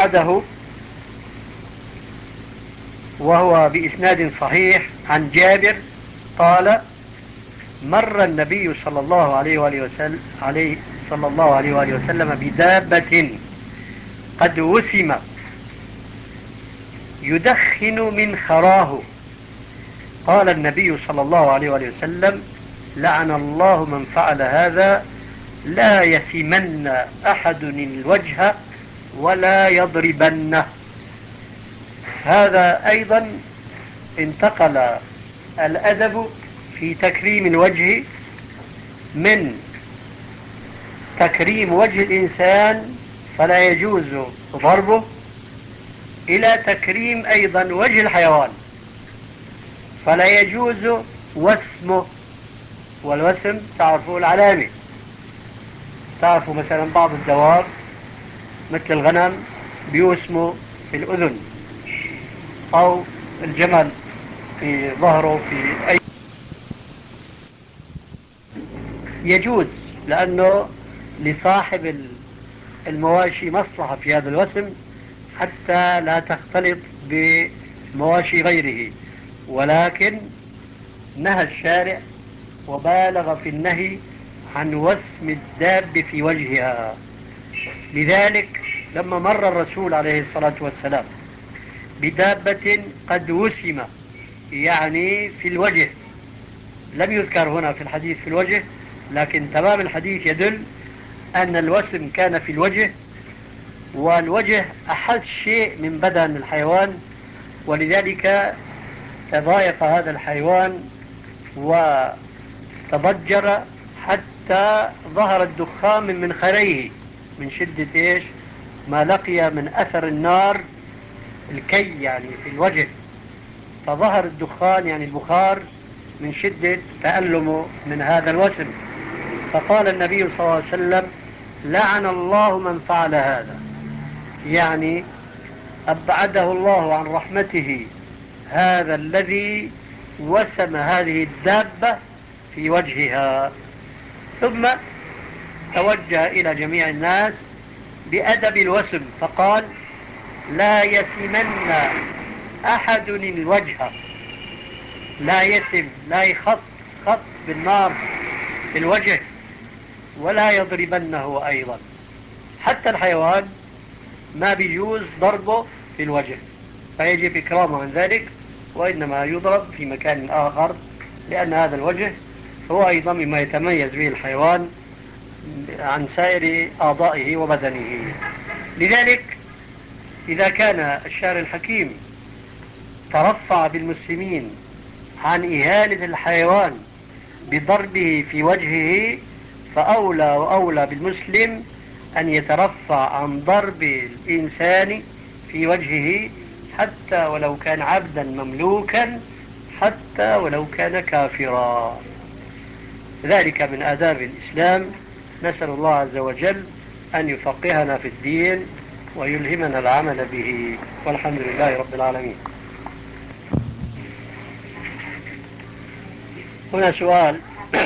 بعده وهو بإسناد صحيح عن جابر قال مر النبي صلى الله عليه وآله وسلم بدابة قد وسم يدخن من خراه. قال النبي صلى الله عليه وآله وسلم لعن الله من فعل هذا لا يسمن أحد الوجه ولا يضربنه. هذا أيضا انتقل الأدب في تكريم الوجه من تكريم وجه الإنسان فلا يجوز ضربه إلى تكريم أيضا وجه الحيوان فلا يجوز وسمه. والوسم تعرفوا العلامة، تعرفوا مثلا بعض الدواب مثل الغنم بيوسموا في الأذن أو الجمل في ظهره في أي يجوز لأنه لصاحب المواشي مصلحة في هذا الوسم حتى لا تختلط بمواشي غيره، ولكن نهى الشارع وبالغ في النهي عن وسم الداب في وجهها. لذلك لما مر الرسول عليه الصلاة والسلام بدابة قد وسم يعني في الوجه، لم يذكر هنا في الحديث في الوجه، لكن تمام الحديث يدل أن الوسم كان في الوجه، والوجه أحس شيء من بدن الحيوان، ولذلك تضايق هذا الحيوان وتضجر حتى ظهر الدخان من منخريه من شدة إيش ما لقي من أثر النار الكي يعني في الوجه، فظهر الدخان يعني البخار من شدة تألمه من هذا الوسم. فقال النبي صلى الله عليه وسلم لعن الله من فعل هذا، يعني أبعده الله عن رحمته هذا الذي وسم هذه الدابة في وجهها. ثم توجه إلى جميع الناس بأدب الوسم فقال لا يسمن أحد الوجه، لا يسم لا يخط خط بالنار في الوجه ولا يضربنه أيضا. حتى الحيوان ما بيجوز ضربه في الوجه فيجب إكرامه عن ذلك، وإنما يضرب في مكان آخر، لأن هذا الوجه هو أيضا مما يتميز به الحيوان عن سائر أعضائه وبدنه. لذلك إذا كان الشارع الحكيم ترفع بالمسلمين عن إهانة الحيوان بضربه في وجهه، فأولى وأولى بالمسلم أن يترفع عن ضرب الإنسان في وجهه حتى ولو كان عبدا مملوكا، حتى ولو كان كافرا. ذلك من آداب الإسلام. نسأل الله عز وجل أن يفقهنا في الدين ويلهمنا العمل به، والحمد لله رب العالمين. هنا سؤال: